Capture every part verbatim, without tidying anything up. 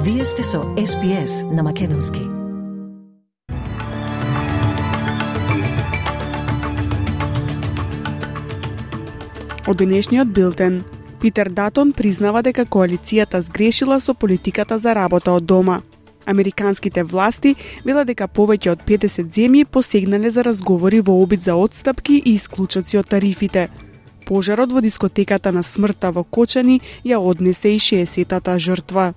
Вие сте со Ес Би Ес на Македонски. Од денешниот билтен, Питер Датон признава дека коалицијата сгрешила со политиката за работа од дома. Американските власти велат дека повеќе од педесет земји посегнале за разговори во обид за отстапки и исклучоци од тарифите. Пожарот во дискотеката на смртта во Кочани ја однесе и шеесеттата жртва.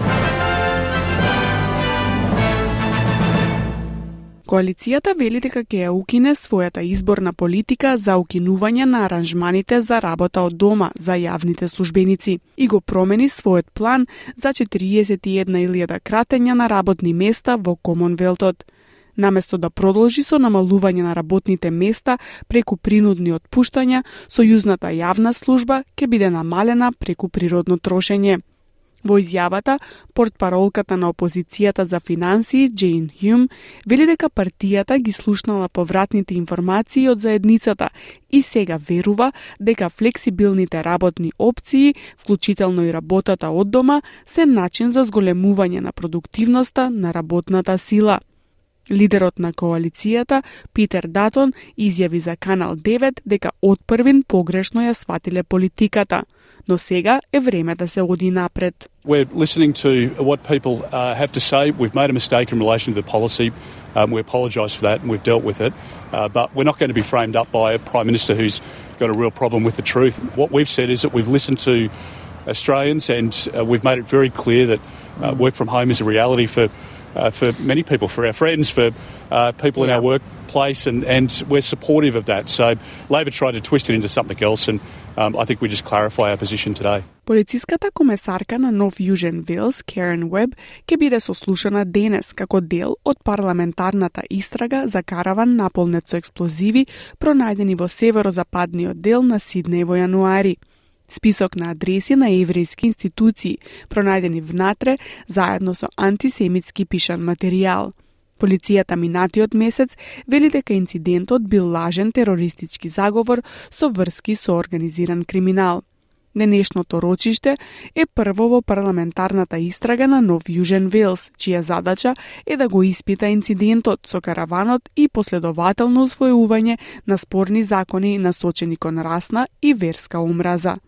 Коалицијата вели дека ќе ја укине својата изборна политика за укинување на аранжманите за работа од дома за јавните службеници и го промени својот план за четириесет и една илјада кратења на работни места во Комонвелтот. Наместо да продолжи со намалување на работните места преку принудни отпуштања, сојузната јавна служба ќе биде намалена преку природно трошење. Во изјавата, портпаролката на опозицијата за финансии, Джейн Хјум, вели дека партијата ги слушнала повратните информации од заедницата и сега верува дека флексибилните работни опции, вклучително и работата од дома, се начин за зголемување на продуктивноста на работната сила. Лидерот на коалицијата, Питер Датон, изјави за Канал девет дека отпрвин погрешно ја сватиле политиката, но сега е време да се оди напред. We're listening to what people uh, have to say. We've made a mistake in relation to the policy. Um, we apologise for that and we've dealt with it. Uh, but we're not going to be framed up by a Prime Minister who's got a real problem with the truth. What we've said is that we've listened to Australians and uh, we've made it very clear that uh, work from home is a reality for Uh, for many people, for our friends, for uh, people yeah. in our workplace, and, and we're supportive of that. So Labor tried to twist it into something else, and um, I think we just clarify our position today. Полициската комесарка на Нов Јужен Велс, Карен Уеб, ќе биде сослушана денес како дел од парламентарната истрага за караван наполнет со експлозиви пронајдени во северозападниот дел на Сиднеј во јануари. Список на адреси на еврејски институции, пронајдени внатре, заедно со антисемитски пишан материјал. Полицијата минатиот месец вели дека инцидентот бил лажен терористички заговор со врски со организиран криминал. Денешното рочиште е прво во парламентарната истрага на Нов Јужен Велс, чија задача е да го испита инцидентот со караванот и последователно усвојување на спорни закони насочени кон расна и верска омраза.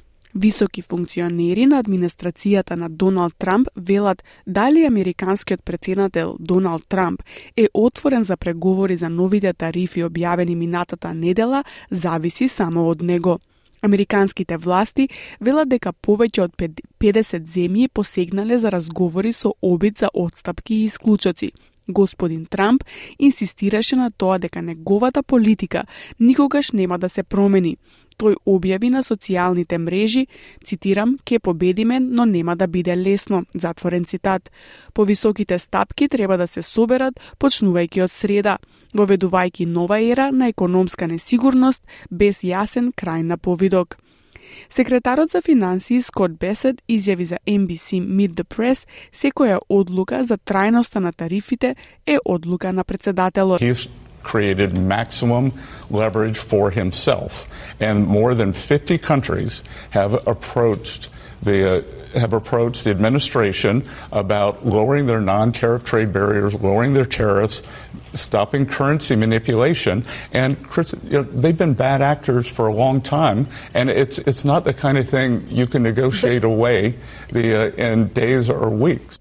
Високи функционери на администрацијата на Доналд Трамп велат дали американскиот претседател Доналд Трамп е отворен за преговори за новите тарифи објавени минатата недела, зависи само од него. Американските власти велат дека повеќе од педесет земји посегнале за разговори со обид за отстапки и исклучоци. Господин Трамп инсистираше на тоа дека неговата политика никогаш нема да се промени. Тој објави на социјалните мрежи, цитирам, "Ке победиме, но нема да биде лесно", затворен цитат. Повисоките стапки треба да се соберат, почнувајќи од среда, воведувајќи нова ера на економска несигурност без јасен крај на повидок. Секретарот за финансии Скот Бесет изјави за Ен Би Си Meet the Press секоја одлука за трајноста на тарифите е одлука на председателот. He's created maximum leverage for himself, and more than fifty countries have approached the uh, have approached the administration about lowering their non-tariff trade barriers, lowering their tariffs, stopping currency manipulation, and you know, they've been bad actors for a long time, and it's it's not the kind of thing you can negotiate away the uh, in days or weeks.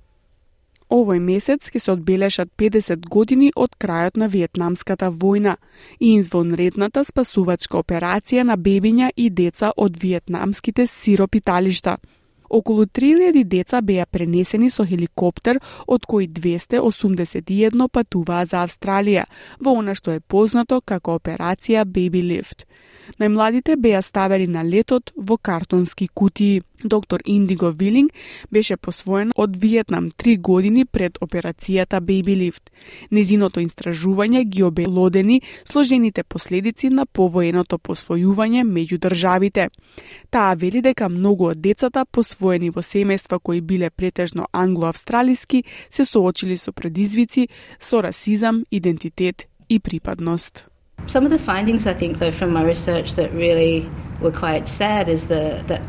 Овој месец ќе се одбележат педесет години од крајот на Виетнамската војна и извонредната спасувачка операција на бебиња и деца од виетнамските сиропиталишта. Околу три илјади деца беа пренесени со хеликоптер, од кои двесте осумдесет и едно патуваа за Австралија, во она што е познато како операција Baby Lift. Најмладите беа ставени на летот во картонски кутии. Доктор Индиго Вилинг беше посвоен од Виетнам три години пред операцијата Baby Lift. Незиното истражување ги обелодени сложените последици на повоеното посвојување меѓу државите. Таа вели дека многу од децата посвоени во семејства кои биле претежно англо-австралиски се соочили со предизвици со расизам, идентитет и припадност. Some of the findings, I think, though, from my research that really were quite sad is the, that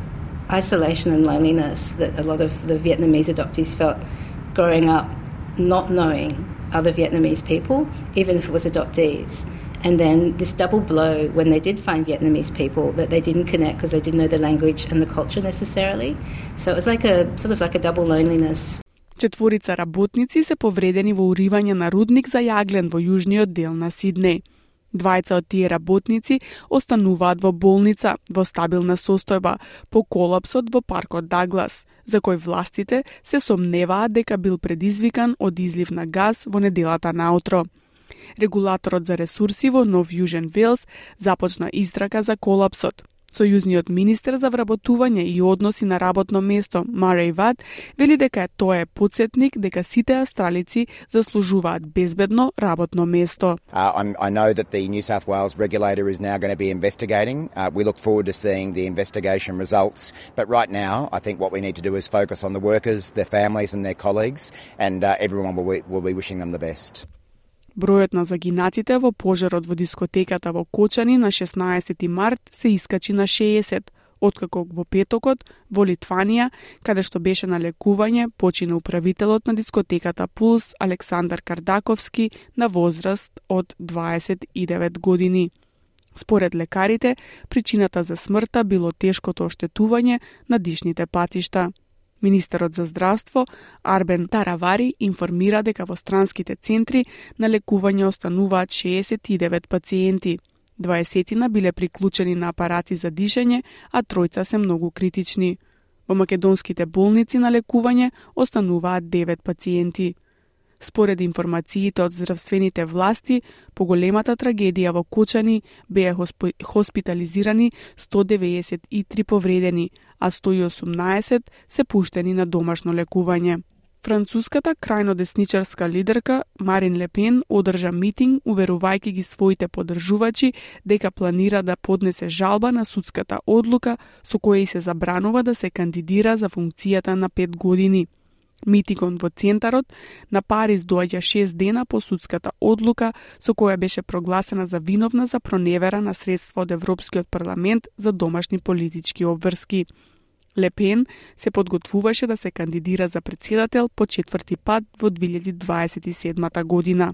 isolation and loneliness that a lot of the Vietnamese adoptees felt growing up not knowing other Vietnamese people, even if it was adoptees. And then this double blow when they did find Vietnamese people that they didn't connect because they didn't know the language and the culture necessarily. So it was like a sort of like a double loneliness. Четворица работници се повредени во уривање на рудник за јаглен во јужниот дел на Сиднеј. Двајца од тие работници остануваат во болница во стабилна состојба по колапсот во паркот Даглас, за кој властите се сомневаат дека бил предизвикан од излив на газ во неделата наутро. Регулаторот за ресурси во Нов Јужен Велс започна истрага за колапсот. Сојузниот министер за вработување и односи на работно место, Марей Вад, вели дека тоа е потсетник дека сите австралици заслужуваат безбедно работно место. Uh, I'm, I know that the New South Wales regulator is now going to be investigating. Uh, we look forward to seeing the investigation results. But right now, I think what we need to do is focus on the workers, their families and their colleagues, and uh, everyone will be, will be wishing them the best. Бројот на загинатите во пожарот во дискотеката во Кочани на шеснаесети март се искачи на шеесет, откако во петокот во Литванија, каде што беше на лекување, почина управителот на дискотеката Пулс Александар Кардаковски на возраст од дваесет и девет години. Според лекарите, причината за смртта било тешкото оштетување на дишните патишта. Министерот за здравство Арбен Таравари информира дека во странските центри на лекување остануваат шеесет и девет пациенти. дваесет биле приклучени на апарати за дишење, а тројца се многу критични. Во македонските болници на лекување остануваат девет пациенти. Според информациите од здравствените власти, поголемата трагедија во Кочани беа хоспитализирани сто деветдесет и три повредени, а сто и осумнаесет се пуштени на домашно лекување. Француската крајнодесничарска лидерка Марин Ле Пен одржа митинг уверувајќи ги своите поддржувачи дека планира да поднесе жалба на судската одлука со која се забранува да се кандидира за функцијата на пет години. Митингот во центарот на Париз доаѓа шест дена по судската одлука со која беше прогласена за виновна за проневера на средства од Европскиот парламент за домашни политички обврски. Ле Пен се подготвуваше да се кандидира за претседател по четврти пат во две илјади дваесет и седма година.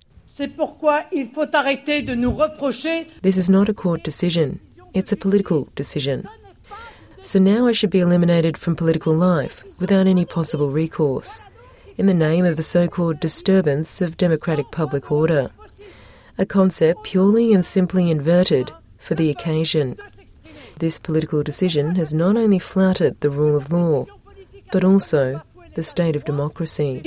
This is not a court decision. It's a political decision. So now I should be eliminated from political life without any possible recourse, in the name of a so-called disturbance of democratic public order, a concept purely and simply inverted for the occasion. This political decision has not only flouted the rule of law, but also the state of democracy.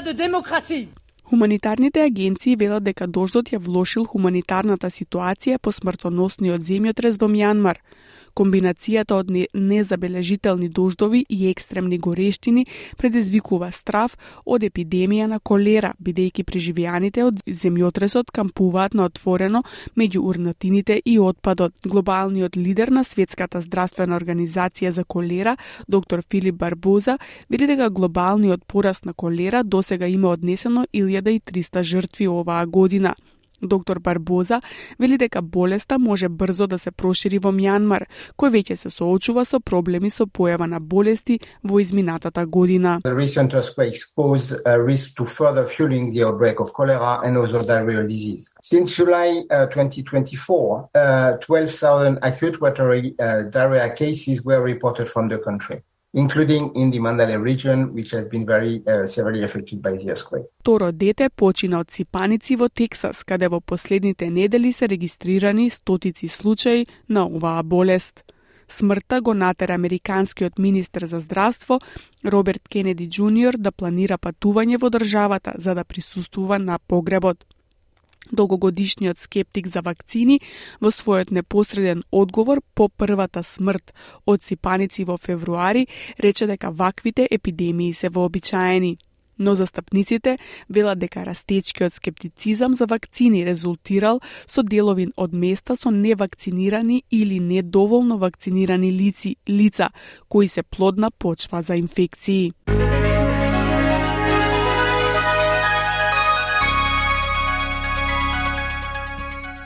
Хуманитарните агенции велат дека дождот ја влошил хуманитарната ситуација по смртоносниот земјотрес во Мјанмар. Комбинацијата од незабележителни дождови и екстремни горештини предизвикува страв од епидемија на колера, бидејќи преживеаните од земјотресот кампуваат на отворено меѓу урнотините и отпадот. Глобалниот лидер на Светската здравствена организација за колера, доктор Филип Барбоза, вели дека глобалниот пораст на колера досега има однесено илјада и триста жртви оваа година. Доктор Барбоза вели дека болеста може брзо да се прошири во Мјанмар, кој веќе се соочува со проблеми со појава на болести во изминатата година. The recent earthquakes pose a risk to further fueling the outbreak of cholera and other diarrheal disease. Since July uh, twenty twenty-four, uh, twelve thousand acute watery uh, diarrhea cases were reported from the country, including in the Mandalay region, which has been very uh, severely affected by the earthquake. Второ дете почина од сипаници во Тексас, каде во последните недели се регистрирани стотици случаи на оваа болест. Смртта го натера американскиот министер за здравство Роберт Кенеди Џуниор да планира патување во државата за да присуствува на погребот. Долгогодишниот скептик за вакцини во својот непосреден одговор по првата смрт од сипаници во февруари рече дека ваквите епидемии се вообичаени. Но застапниците велат дека растечкиот скептицизам за вакцини резултирал со делови од места со невакцинирани или недоволно вакцинирани лици, лица кои се плодна почва за инфекции.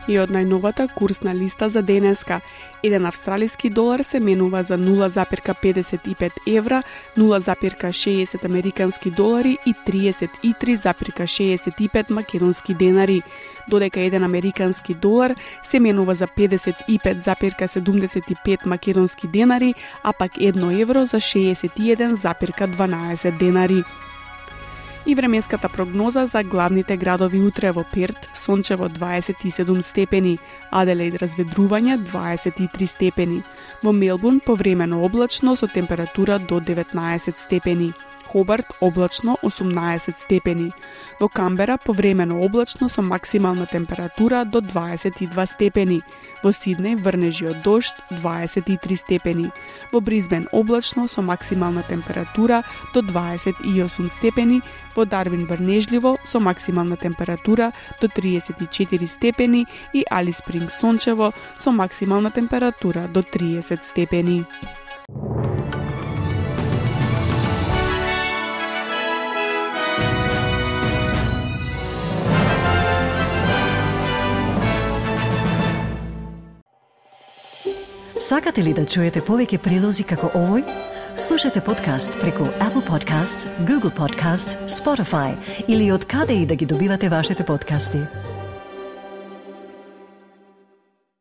И од најновата курсна листа за денеска, еден австралиски долар се менува за нула запирка педесет и пет евра, нула запирка шеесет американски долари и триесет и три запирка шеесет и пет македонски денари, додека еден американски долар се менува за педесет и пет запирка седумдесет и пет македонски денари, а пак едно евро за шеесет и еден запирка дванаесет денари. И временската прогноза за главните градови утре: во Перт сончево дваесет и седум степени, Аделаид разведрување дваесет и три степени, во Мелбурн повремено облачно со температура до деветнаесет степени, Хобарт облачно осумнаесет степени, во Камбера повремено облачно со максимална температура до дваесет и два степени, во Сиднеј врнежи од дожд дваесет и три степени, во Бризбен облачно со максимална температура до дваесет и осум степени, во Дарвин врнежливо со максимална температура до триесет и четири степени и Алис Спринг сончево со максимална температура до триесет степени. Сакате ли да чуете повеќе прилози како овој? Слушате подкаст преку Apple Podcasts, Google Podcasts, Spotify или од каде и да ги добивате вашите подкасти.